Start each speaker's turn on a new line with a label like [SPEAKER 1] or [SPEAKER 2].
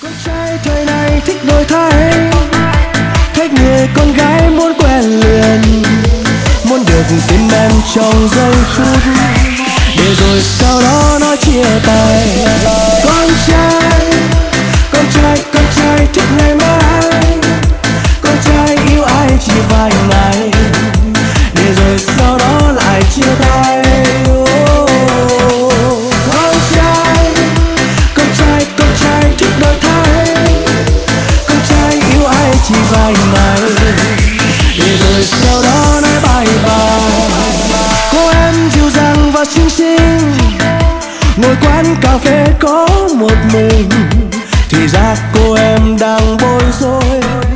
[SPEAKER 1] Con trai thời này thích đổi thay, thích người con gái muốn quen liền, muốn được tin em trong giây phút, để rồi sau đó nói chia tay. Con trai, con trai, con trai thích ngày mai, con trai yêu ai chỉ vài ngày, để rồi sau đó lại chia tay. Con trai, con trai, con trai thích đổi thay, con trai yêu ai chỉ vài ngày, để rồi sau đó nói bye bye. Cô em dịu dàng và xinh xinh, ngồi quán cà phê có một mình, thì ra cô em đang bối rối,